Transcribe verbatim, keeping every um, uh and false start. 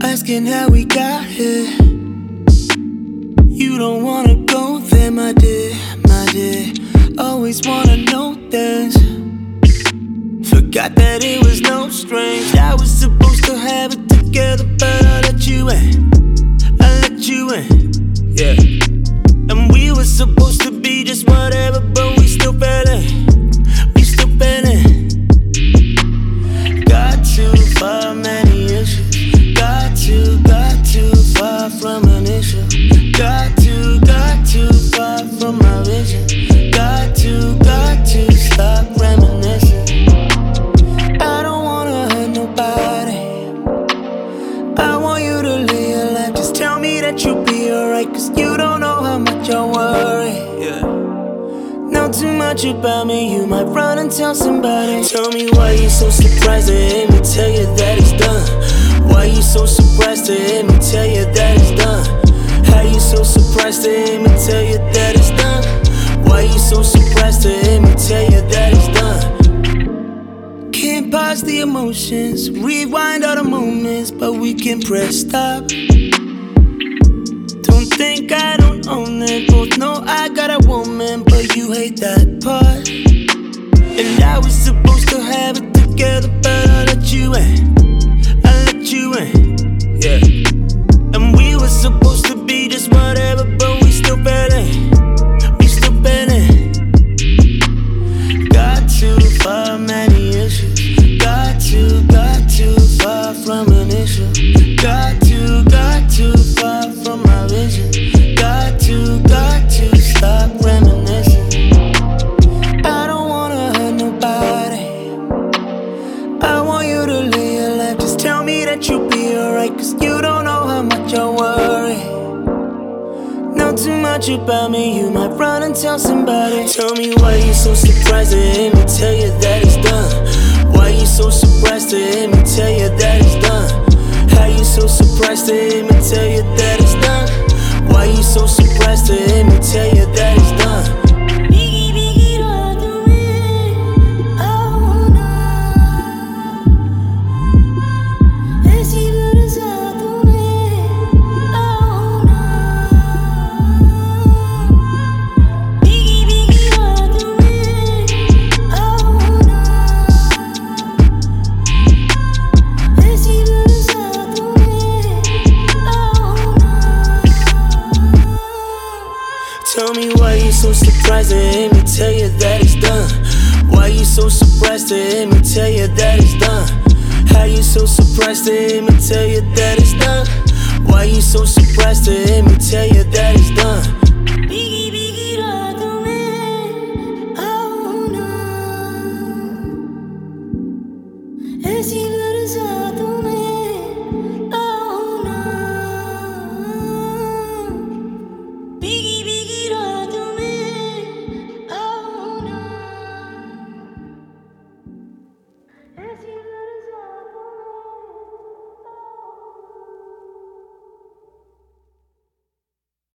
asking how we got here. You don't wanna go there, my dear, my dear. Always wanna know things. Forgot that it was no strange. I was supposed to have it together, but I let you in. I let you in, yeah. And we were supposed to be just whatever, but we still fell in. We still fell in. Got too far, many issues. Got too, got too far from an issue. Got too, got too far from my vision. Got too, got to stop reminiscing. I don't wanna hurt nobody. I want you to live your life. Just tell me that you'll be alright, cause you don't know how much I worry. Yeah. Know too much about me, you might run and tell somebody. Tell me why you so surprised to hear me tell you that it's done. Why you so surprised to hear me tell you that it's done? How you so surprised to hear me tell you that it's done? Why you so surprised to hear me tell you that it's done? Can't pause the emotions, rewind all the moments, but we can press stop. Don't think I don't own it, both know I got a woman, but you hate that part. And I was supposed to have it together, but I let you in. I let you in, yeah. And we were supposed to be just whatever, but we still fell in. We still fell in. Got too far, many issues. Got too, got too far from an issue. Got too, got too far from my vision. Got too, got to stop reminiscing. I don't wanna hurt nobody. I want you to live your life. Just tell me that you'll be alright, cause you don't know how much I worry. Know too much about me, you might run and tell somebody. Tell me why you so surprised to hear me tell you that it's done. Why you so surprised to hear me tell you that it's done? How you so surprised to hear me tell you that it's done? Why you so surprised to hear me tell you that it's done? Tell me why you so surprised to hear me tell you that it's done. Why you so surprised to hear me tell you that it's done? How you so surprised to hear me tell you that it's done? Why you so surprised to hear me tell you that it's done?